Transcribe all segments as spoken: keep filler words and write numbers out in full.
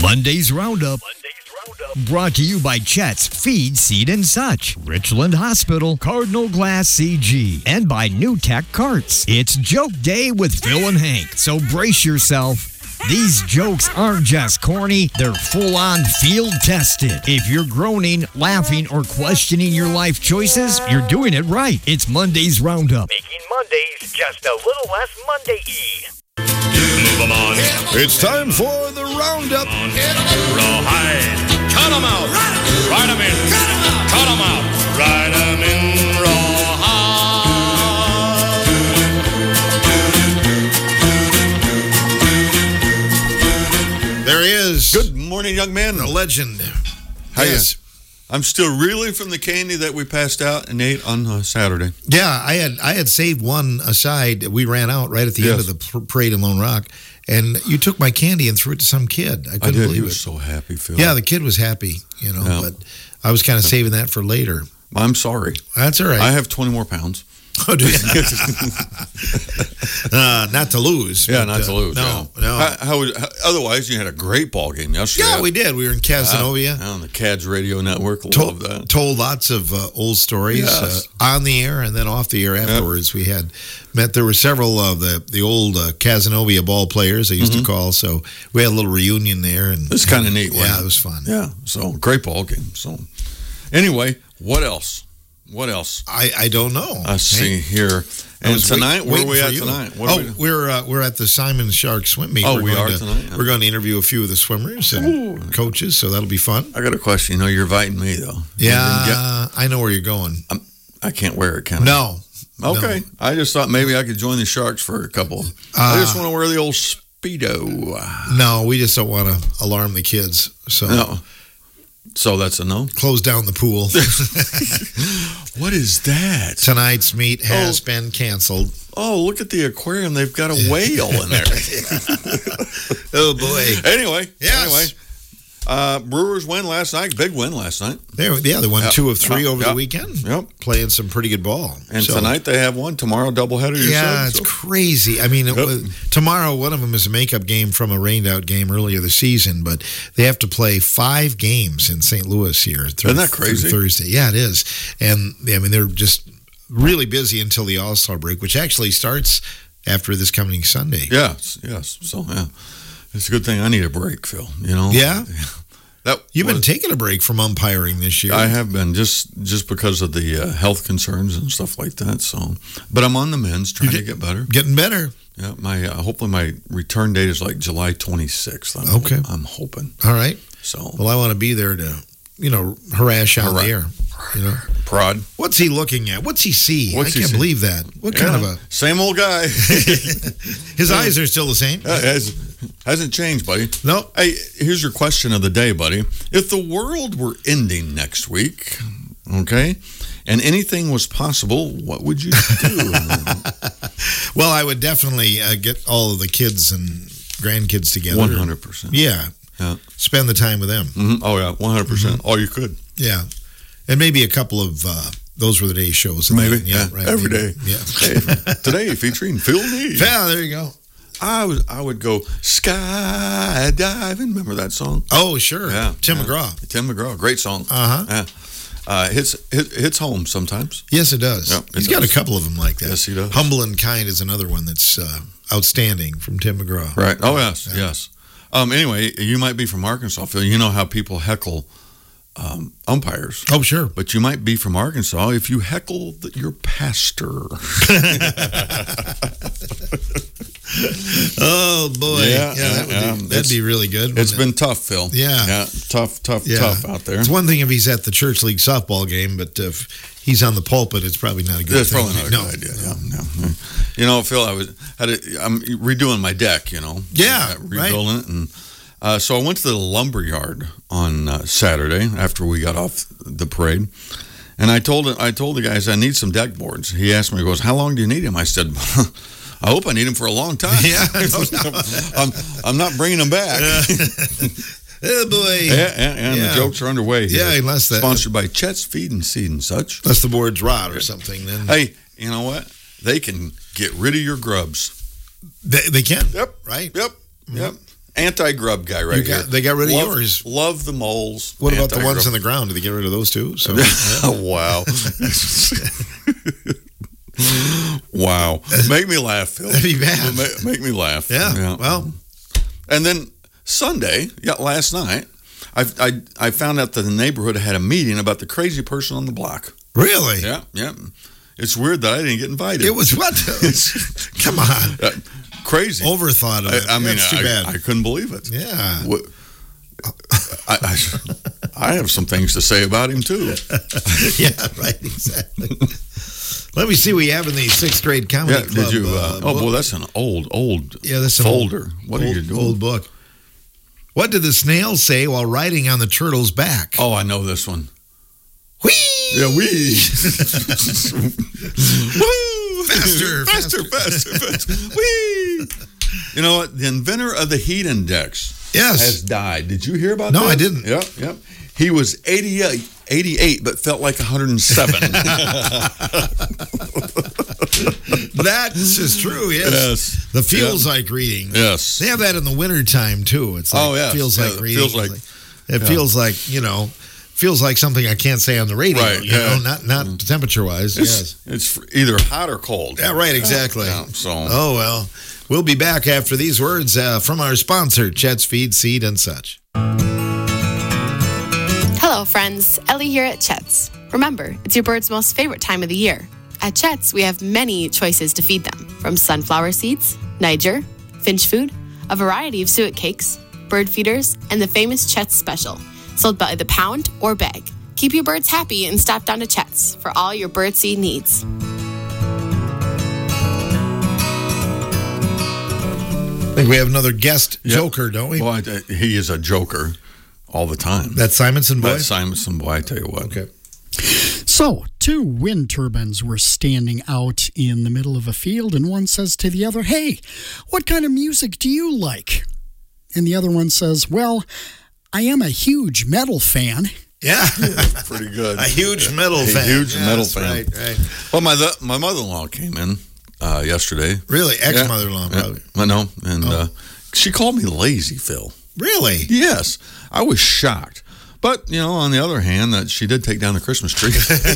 Monday's Roundup. Brought to you by Chet's Feed, Seed, and Such, Richland Hospital, Cardinal Glass C G, and by New Tech Carts. It's Joke Day with Phil and Hank, so brace yourself. These jokes aren't just corny, they're full-on field-tested. If you're groaning, laughing, or questioning your life choices, you're doing it right. It's Monday's Roundup. Making Mondays just a little less Monday-y. Move 'em on. It's time for the Roundup. Rawhide. Cut 'em out. Ride 'em in. Cut 'em out. Cut 'em out. Ride 'em in rawhide. There he is. Good morning, young man. A legend. How yes. you? I'm still reeling from the candy that we passed out and ate on uh, Saturday. Yeah, I had I had saved one aside. We ran out right at the yes. end of the parade in Lone Rock, and you took my candy and threw it to some kid. I couldn't I did. believe He was it. so happy, Phil. Yeah, the kid was happy, you know, yeah. but I was kind of saving that for later. I'm sorry. That's all right. I have twenty more pounds. Oh, do you? uh, not to lose. Yeah, but, not to uh, lose. No, yeah. no. How, how, how, otherwise, you had a great ball game yesterday. Yeah, we did. We were in Cazenovia. Uh, on the C A D S Radio Network. Love told, that. Told lots of uh, old stories Yes. uh, on the air and then off the air afterwards. Yep. We had met. There were several of the the old uh, Cazenovia ball players they used mm-hmm. to call. So we had a little reunion there, and it's kind of neat. Yeah, it? it was fun. Yeah, so great ball game. So anyway, what else? What else? I, I don't know. I see here. And tonight, where are we at tonight? What oh, we we're uh, we're at the Simon Shark swim meet. Oh, we're we are to, tonight. Yeah. We're going to interview a few of the swimmers and Ooh. coaches, so that'll be fun. I got a question. You know, you're inviting me though. Yeah, get, I know where you're going. I'm, I can't wear it, can I? No. Okay. No. I just thought maybe I could join the Sharks for a couple. Uh, I just want to wear the old Speedo. No, we just don't want to alarm the kids. So. No. So that's a no? Close down the pool. What is that? Tonight's meet has oh. been canceled. Oh, look at the aquarium. They've got a whale in there. Oh, boy. Anyway. Yes. Anyway. Uh, Brewers win last night. Big win last night. They, yeah, they won yep. two of three yep. over yep. the weekend. Yep. Playing some pretty good ball. And so, tonight they have one. Tomorrow, doubleheader. You yeah, said, it's so. crazy. I mean, yep. it was, tomorrow, one of them is a makeup game from a rained-out game earlier this season, but they have to play five games in Saint Louis here. Through, Isn't that crazy? Thursday. Yeah, it is. And, I mean, they're just really busy until the All-Star break, which actually starts after this coming Sunday. Yes, yes. So, yeah. It's a good thing I need a break, Phil, you know? Yeah? That You've was, been taking a break from umpiring this year. I have been, just just because of the uh, health concerns and stuff like that. So, but I'm on the mends, trying to get better. Getting better. Yeah, my uh, hopefully my return date is like July twenty-sixth. I'm, okay, I'm hoping. All right. So, well, I want to be there to, you know, harass on the air. You know, prod. What's he looking at? What's he see? What's I can't see? believe that. What yeah, kind of a same old guy? His yeah. eyes are still the same. Uh, has, hasn't changed, buddy. No. Hey, here's your question of the day, buddy. If the world were ending next week, okay, and anything was possible, what would you do? Well, I would definitely uh, get all of the kids and grandkids together. One hundred percent. Yeah. Yeah. Spend the time with them. Mm-hmm. Oh yeah, one hundred percent. All you could. Yeah. And maybe a couple of uh, Those Were the Day shows. Maybe. Then, yeah, yeah. right. Every maybe. day. Yeah. Hey, today featuring Phil Neal. Yeah, there you go. I was I would go skydiving. Remember that song? Oh, sure. Yeah. Tim yeah. McGraw. Tim McGraw. Great song. Uh-huh. Yeah. Uh, hits, hit, hits home sometimes. Yes, it does. Yep, it He's does. got a couple of them like that. Yes, he does. Humble and Kind is another one that's uh, outstanding from Tim McGraw. Right. Oh, yes, yeah. yes. Um, anyway, you might be from Arkansas, Phil. You know how people heckle um, umpires. Oh, sure. But you might be from Arkansas if you heckle the, your pastor. Oh, boy. Yeah, Yeah, that would yeah. be, that'd be really good. It's it? been tough, Phil. Yeah. Yeah, tough, tough, Yeah. tough out there. It's one thing if he's at the church league softball game, but if he's on the pulpit, it's probably not a good That's thing. probably not a no. good idea. Yeah, no. You know, Phil, I was had a, I'm redoing my deck. You know, Yeah, uh, rebuilding right. it, and uh, so I went to the lumber yard on uh, Saturday after we got off the parade, and I told I told the guys I need some deck boards. He asked me, he goes, "How long do you need them?" I said, "I hope I need them for a long time." Yeah, I'm I'm not bringing them back. Oh, boy. Yeah, yeah, yeah, and Yeah. the jokes are underway here. Yeah, unless that- Sponsored by Chet's Feed and Seed and Such. Unless the board's rot or something. Then Hey, you know what? They can get rid of your grubs. They, they can. Yep. Right? Yep. Yep. Anti-grub guy right You got- here. they got rid of love, yours. Love the moles. What about the Anti-grub. ones on the ground? Did they get rid of those too? So, Wow. Wow. Make me laugh, Phil. That'd be bad. Make, make me laugh. yeah, well, And then Sunday, yeah, last night, I, I I found out that the neighborhood had a meeting about the crazy person on the block. really? Yeah, yeah. It's weird that I didn't get invited. It was what? Come on. Uh, crazy. Overthought of it. I, I mean, That's too I, bad. I couldn't believe it. yeah. What, I, I, I have some things to say about him, too. yeah, right, exactly. Let me see what you have in the sixth grade comedy Yeah, club. did you? Uh, uh, oh, book. boy, that's an old, old Yeah, that's an folder. Old, what old, are you doing? Old book. What did the snail say while riding on the turtle's back? Oh, I know this one. Whee! Yeah, we. Woo! Faster, faster, faster, faster. Whee! You know what? The inventor of the heat index Yes. has died. Did you hear about No, that? I didn't. Yep, yep. He was eighty-eight, eighty-eight, but felt like one hundred seven. That is true, yes. Yes. The feels Yeah. like reading. Yes. They have that in the wintertime, too. It's like, Oh, yes. feels Yeah, like it reading. feels like- It yeah. feels like, you know, feels like something I can't say on the radio. Right, You yeah. know, not not temperature-wise. Yes. It's, it's either hot or cold. Yeah, right, exactly. Yeah, so. Oh, well. We'll be back after these words uh, from our sponsor, Chet's Feed, Seed, and such. Hello, friends. Ellie here at Chet's. Remember, it's your bird's most favorite time of the year. At Chet's, we have many choices to feed them, from sunflower seeds, Niger, finch food, a variety of suet cakes, bird feeders, and the famous Chet's Special, sold by the pound or bag. Keep your birds happy and stop down to Chet's for all your birdseed needs. I think we have another guest Yep. joker, don't we? Well, I, he is a joker all the time. That Simonson boy? That Simonson boy, I tell you what. Okay. So, two wind turbines were standing out in the middle of a field, and one says to the other, "Hey, what kind of music do you like?" And the other one says, "Well, I am a huge metal fan." Yeah. Pretty good. A huge metal A fan. huge Yes, metal fan. Right, right. Well, my th- my mother-in-law came in uh, yesterday. Really? Ex-mother-in-law, Yeah. probably. I know. And Oh. uh, she called me lazy, Phil. Really? Yes. I was shocked. But, you know, on the other hand, that she did take down the Christmas tree.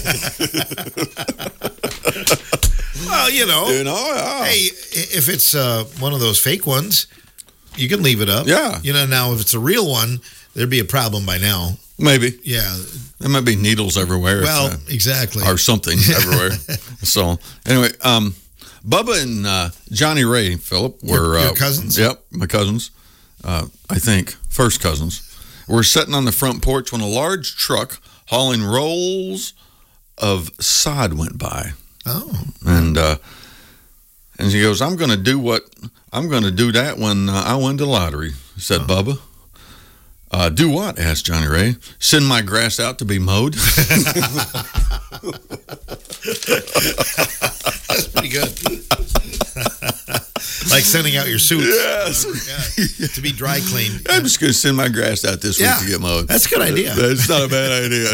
Well, you know. you know, yeah. Hey, if it's uh, one of those fake ones, you can leave it up. Yeah. You know, now if it's a real one, there'd be a problem by now. Maybe. Yeah. There might be needles everywhere. Well, uh, exactly. or something everywhere. So, anyway, um, Bubba and uh, Johnny Ray, Philip, were Your- your uh, cousins? Yep, my cousins. Uh, I think first cousins. Were sitting on the front porch when a large truck hauling rolls of sod went by, Oh. and uh, and he goes, "I'm going to do what I'm going to do that when uh, I win the lottery," said Bubba. Uh, do what? Asked Johnny Ray. Send my grass out to be mowed. That's pretty good. Like sending out your suits. Yes. Yeah, to be dry cleaned. I'm just going to send my grass out this Yeah, week to get mowed. that's a good idea. That's not a bad idea.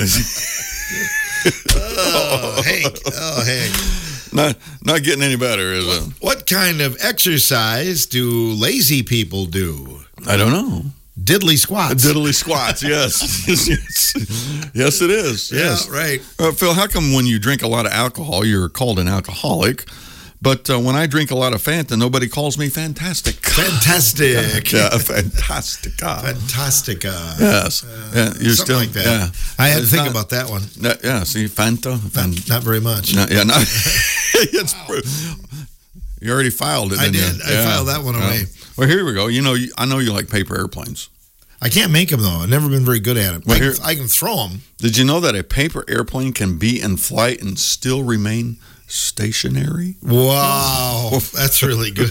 Oh, Hank. Oh, Hank. not not getting any better, is it? What kind of exercise do lazy people do? I don't know. Diddly squats. Diddly squats, yes. yes. Yes, it is. Yes. Yeah, right. Uh, Phil, how come when you drink a lot of alcohol, you're called an alcoholic? But uh, when I drink a lot of Fanta, nobody calls me fantastic. Fantastic. Yeah, fantastica. Fantastica. Yes. Yeah, you're Something still like that. Yeah. I had to It's think not- about that one. no, yeah, see, Fanta. Fan, Not, not very much. no, yeah, no. It's, you already filed it. I didn't did. you? I filed that one Yeah. away. Well, here we go. You know, you, I know you like paper airplanes. I can't make them, though. I've never been very good at it. Well, I, can, here- I can throw them. Did you know that a paper airplane can be in flight and still remain stationary? Wow. That's really good.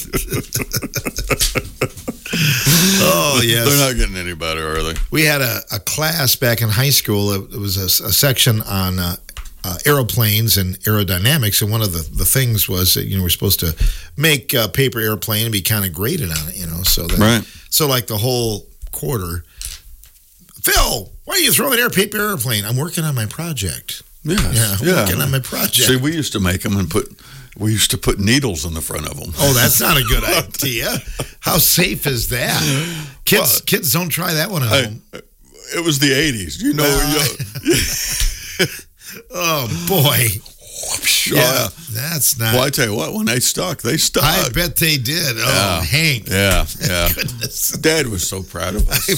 Oh, yes. They're not getting any better, are they? We had a, a class back in high school. It, it was a, a section on uh, uh, aeroplanes and aerodynamics, and one of the, the things was that, you know, we're supposed to make a paper airplane and be kind of graded on it, you know. So that, Right. So like the whole quarter, Phil, why are you throwing an air paper airplane? I'm working on my project. Yeah. Yeah, I'm working on my project. See, we used to make them and put We used to put needles in the front of them. Oh, that's not a good idea. How safe is that? Kids, Well, kids don't try that one at I- home. it was the eighties. You know. Uh, you- Oh boy, yeah. yeah, that's not. Well, I tell you what, when they stuck, they stuck. I bet they did. Oh, Yeah. Hank. Yeah, yeah. Goodness. Dad was so proud of us.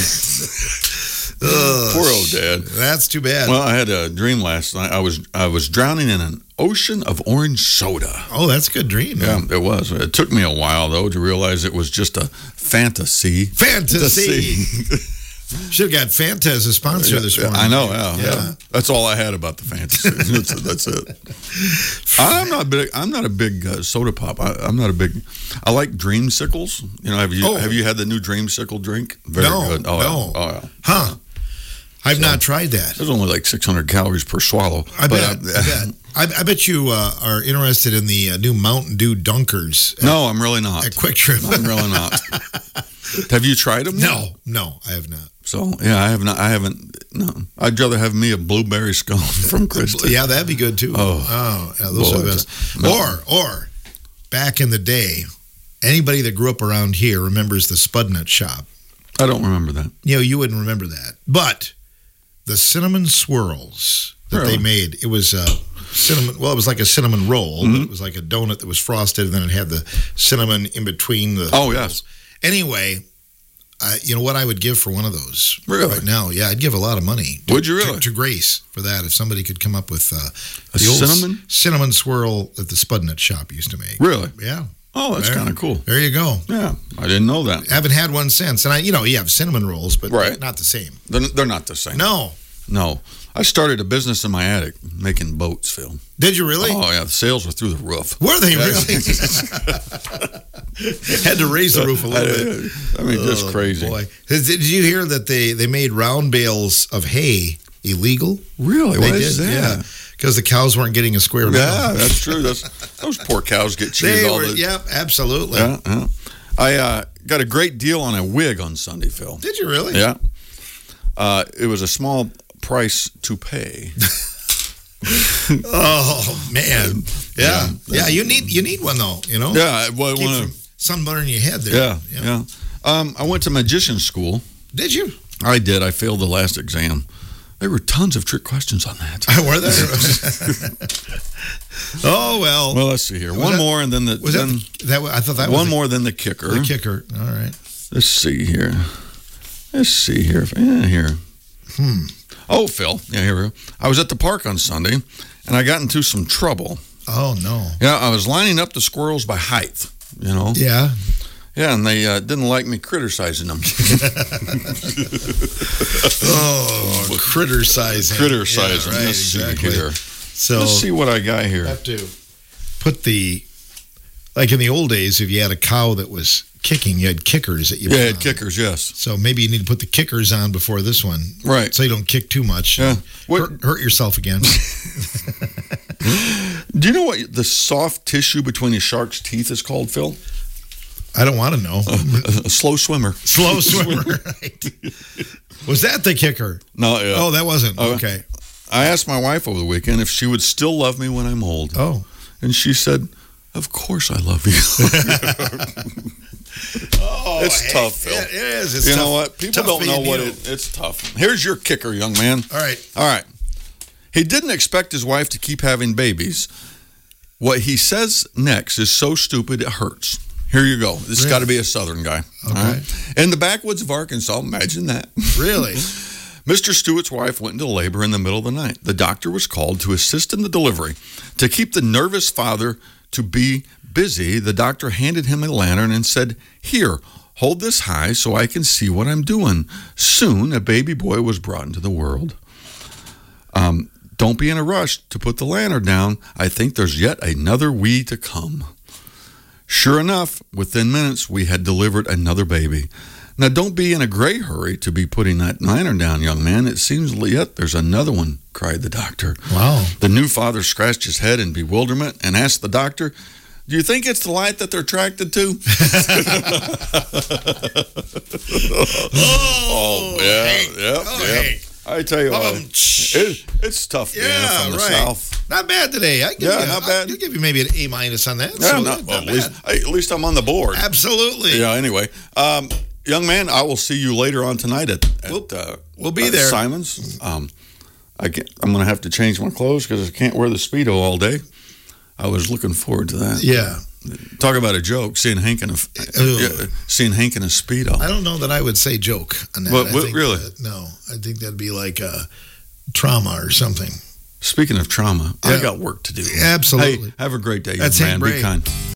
Ugh, Poor old Dad. That's too bad. Well, I had a dream last night. I was I was drowning in an ocean of orange soda. oh, that's a good dream. Yeah, it was. It took me a while though to realize it was just a fantasy. Fantasy. Should have got Fanta as a sponsor this morning. I know. Yeah, yeah, Yeah. That's all I had about the fantasy. that's, that's it. I'm not big. I'm not a big uh, soda pop. I, I'm not a big. I like Dreamsicles. You know, have you Oh. have you had the new Dreamsicle drink? Very No, good. Oh, no. yeah. Oh, yeah. Huh. I've not tried that. There's only like six hundred calories per swallow. I But, bet. uh, I bet. I, I bet you uh, are interested in the uh, new Mountain Dew Dunkers at, No, I'm really not. at Quick Trip. I'm really not. Have you tried them? No, no, I have not. So yeah, I have not. I haven't. No, I'd rather have me a blueberry scone from Christie. Yeah, that'd be good too. Oh. oh yeah, those Boy, are the best. no. Or, or, back in the day, anybody that grew up around here remembers the Spudnut shop. I don't remember that. You know, you wouldn't remember that, but the cinnamon swirls that Really? they made, it was uh, cinnamon. Well, it was like a cinnamon roll. Mm-hmm. But it was like a donut that was frosted, and then it had the cinnamon in between the. Oh yes, Anyway, uh, you know what I would give for one of those Really? right now? Yeah, I'd give a lot of money. To, Would you really? To, to Grace for that, if somebody could come up with uh, A the old cinnamon? c- cinnamon swirl that the Spudnut shop used to make. really. Yeah. Oh, that's There- kind of cool. There you go. Yeah, I didn't know that. Haven't had one since, and I, you know, you have cinnamon rolls, but Right. not the same. They're, they're not the same. No, No. I started a business in my attic making boats, Phil. did you really? Oh yeah, the sales were through the roof. Were they Yes. really? Had to raise the roof a little bit. I mean, just Oh, crazy. Boy. Did did you hear that they, they made round bales of hay illegal? Really? They Why did, is that? yeah. Because the cows weren't getting a square meal. Yeah, that's true. That's those poor cows get cheated They all were, the yep, absolutely. Yeah, yeah. I uh, got a great deal on a wig on Sunday, Phil. Did you really? Yeah. Uh, it was a small price to pay. Oh man, yeah, yeah. You need you need one though. You know. Yeah, well, I Keep wanna- some sunburn in your head there. yeah, yeah. Um, I went to magician school. Did you? I did. I failed the last exam. There were tons of trick questions on that. Were there? Oh well. Well, let's see here. Was One that- more, and then the was then, that, that? I thought that was one the, more than the kicker. the kicker. All right. Let's see here. Let's see here. Yeah, here. Hmm. Oh, Phil. Yeah, here we go. I was at the park on Sunday, and I got into some trouble. Oh no. Yeah, I was lining up the squirrels by height. You know. Yeah. Yeah, and they uh, didn't like me criticizing them. Oh, critter sizing. Critter sizing. Yeah, right, Let's see exactly. here. So Let's see what I got here. have to put the like in the old days. If you had a cow that was kicking, you had kickers that you. Yeah, put had on. kickers. Yes. So maybe you need to put the kickers on before this one, Right. so you don't kick too much. Yeah. What- Hurt, hurt yourself again. Do you know what the soft tissue between a shark's teeth is called, Phil? I don't want to know. A, a slow swimmer. Slow swimmer. Right. Was that the kicker? No. Yeah. Oh, that wasn't. Oh. Okay. I asked my wife over the weekend if she would still love me when I'm old. Oh. And she said, "Of course I love you." Oh, It's hey, tough, Phil. Yeah, it is. It's you tough, know what? People tough don't know being what you. it, it's tough. Here's your kicker, young man. All right. All right. He didn't expect his wife to keep having babies. What he says next is so stupid it hurts. Here you go. This has Really? got to be a Southern guy. Okay. All right? In the backwoods of Arkansas, imagine that. Really? Mister Stewart's wife went into labor in the middle of the night. The doctor was called to assist in the delivery. To keep the nervous father to be busy, the doctor handed him a lantern and said, "Here, hold this high so I can see what I'm doing." Soon, a baby boy was brought into the world. Um, don't be in a rush to put the lantern down. I think there's yet another wee to come. Sure enough, within minutes, we had delivered another baby. Now, don't be in a great hurry to be putting that lantern down, young man. It seems yet there's another one, cried the doctor. Wow. The new father scratched his head in bewilderment and asked the doctor, "Do you think it's the light that they're attracted to?" Oh, yeah, Hank. yeah, Oh, yeah. Hank. I tell you what, Um, it, it's tough being Yeah, from the right. South. Not bad today. I give Yeah, you, not I- bad. I'll give you maybe an A minus on that. Yeah, So, not, not well, at bad. least hey, at least I'm on the board. Absolutely. Yeah. Anyway, um, young man, I will see you later on tonight at, at We'll- uh, we'll be uh, there. Simon's. Um, I can't, I'm going to have to change my clothes because I can't wear the Speedo all day. I was looking forward to that. Yeah. Talk about a joke. Seeing Hank in a yeah, seeing Hank in a Speedo. I don't know that I would say joke on that. What- I what- think really? that- no, I think that'd be like a trauma or something. Speaking of trauma, I Yeah. got work to do. Absolutely. Hey, have a great day, young That's man. Hank Be Bray. kind.